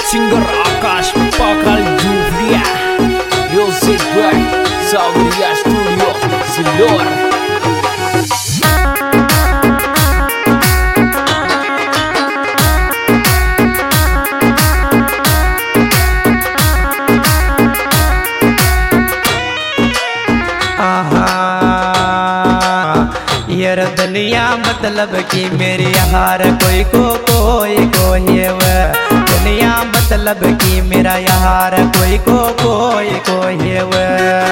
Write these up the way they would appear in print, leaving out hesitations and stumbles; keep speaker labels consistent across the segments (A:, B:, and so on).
A: Singer Akash पाकल जूफरिया music by Sanwariya studio सिल्लोर।
B: यार दुनिया मतलब कि मेरी हार कोई कोई है दुनिया मतलब कि मेरा यार कोई कोई है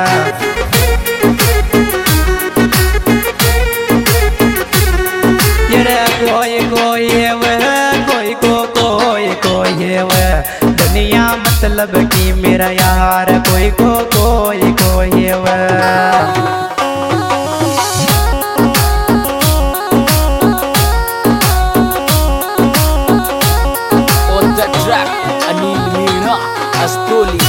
B: यार कोई है कोई है दुनिया मतलब कि मेरा यार कोई है
A: अनिल मीणा अस्तोली।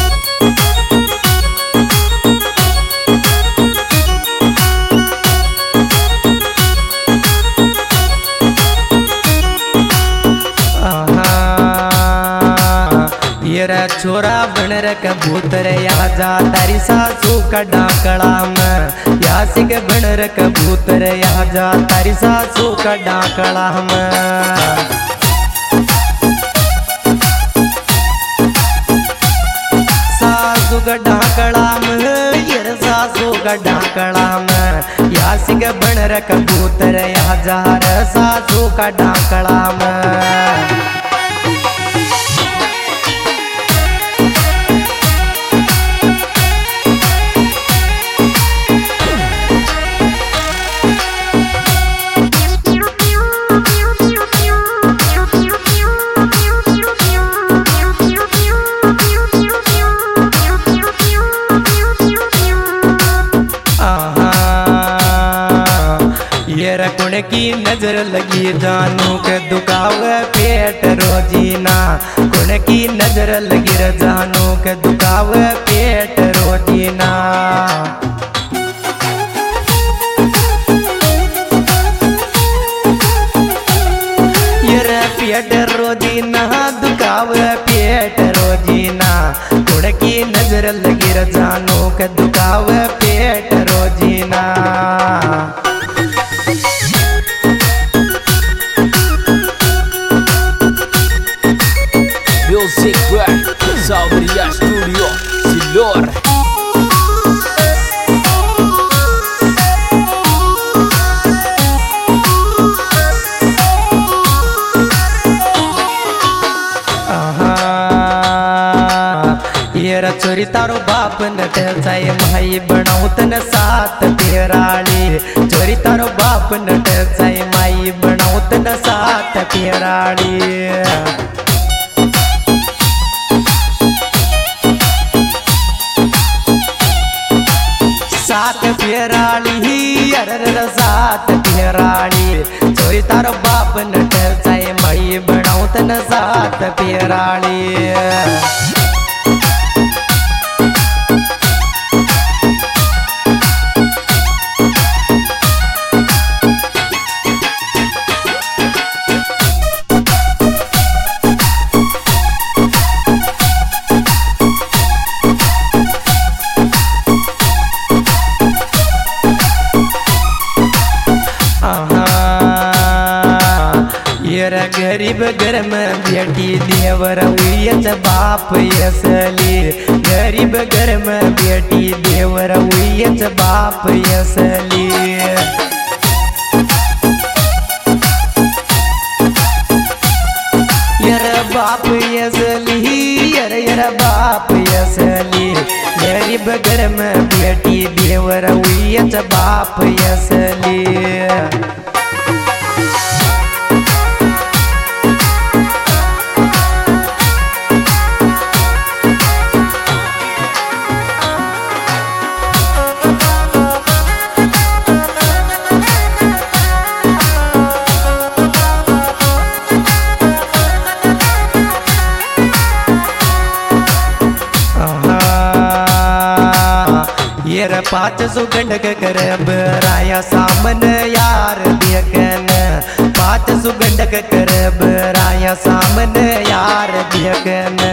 B: येरा छोरा बनर कबूतर या जा तारी सासू का डाकड़ा में या सिंह बनर कबूतर या जा तारी सासू का डाकड़ा में सासू का डाकड़ा में यार सासू का डाकड़ा में या सिंह बनर कबूतर या जा सासू का डाकड़ा में कुण की नजर लगी जानू के दुखाव पेट रोजीना कुण की नजर लगी जानू के दुखाव पेट रोजीना ये पेट रोजीना दुखाव पेट रोजीना कुण की नजर लगी जानू के दुखाव पेट रोजीना
A: म्यूजिक बाय सावरिया स्टूडियो सिल्लोर।
B: येरा चोरी तारो बाप नट चाय माई बनाऊत न सात पेराड़ी चोरी तारो बाप नट चाय माई बनाऊत न सात पेराड़ी सात पेराड़ी अरे सात पेराड़ी चोरी तारो बाप नट चाय माई बनाऊत न सात पेराड़ी गरीब घर में बेटी देवर हुई बाप असली गरीब घर में बेटी देवर हुई बाप असली यार बाप असली यार बाप असली गरीब घर में बेटी देवर हुई बाप असली येर पाँच सुगंध करब राया सामन यार देखन पाँच सुगंध करब राया आया सामने यार देखने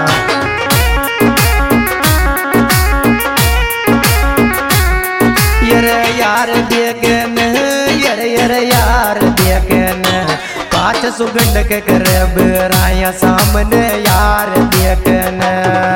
B: यार देखने यार देखने पाँच सुगंध के करब राया सामने यार देखने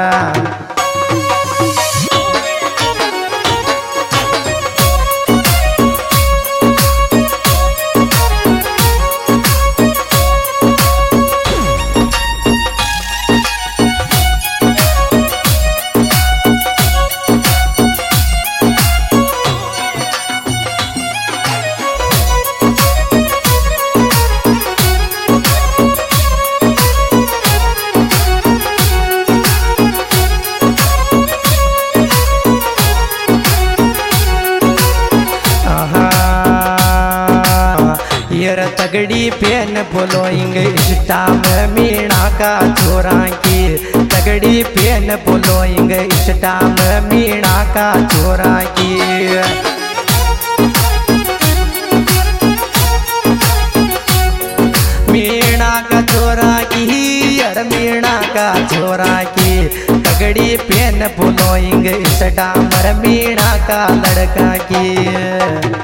B: तगड़ी पेन फॉलोइंग इंस्टा में मीणा का छोरा की तगड़ी पेन फॉलोइंग इंस्टा में मीणा का छोरा की मीणा का छोरा की यार मीणा का छोरा की तगड़ी पेन फॉलोइंग इंस्टा में मीणा का लड़का की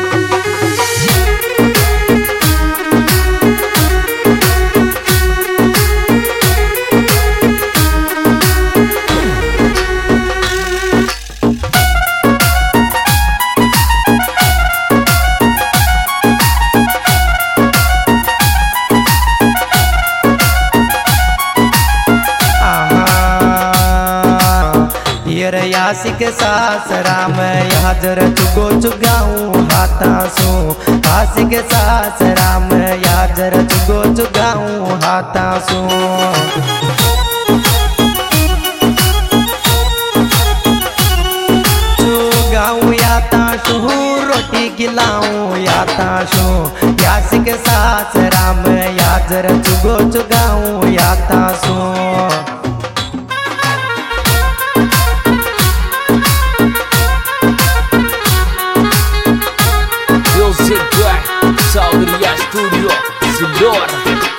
B: यासिक सासरा में यादर चुगो चुगाऊं हाथा सो आसिक सासरा में यादर चुगो चुगाऊं हाथा सो चुगाऊं याता सो रोटी खिलाऊं याता सो यासिक सासरा में यादर चुगो चुगाऊं याता सो
A: Saberia Studio Sidor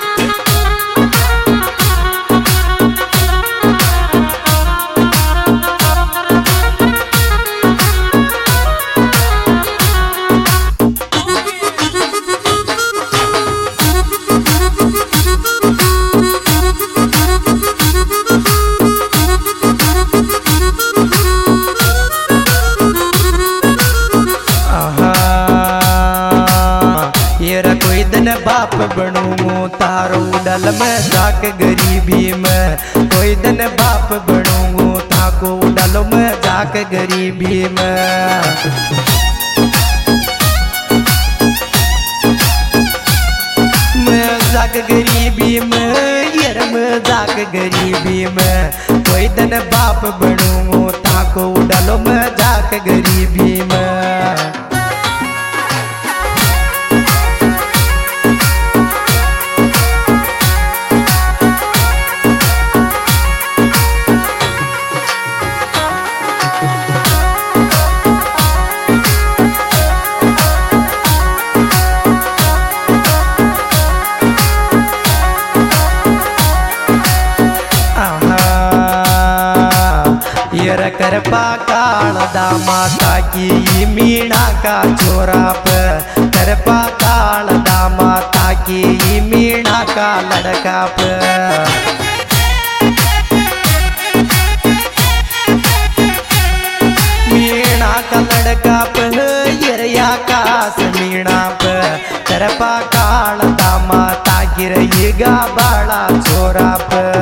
B: बाप बनूं तारो डल में जाक गरीबी में कोई दिन बाप बनूं ताको डल में जाक गरीबी में मैं जाक गरीबी में यार मैं जाक गरीबी में कोई दिन बाप बनूं ताको डल में जाक गरीबी में करपा काल दा माता की मीणा का छोरा पे करपा काल दा माता की मीणा का लड़का पे मीणा का लड़का पे यरिया का मीणा पे करपा काल दा माता गिरगा बड़ा छोरा पे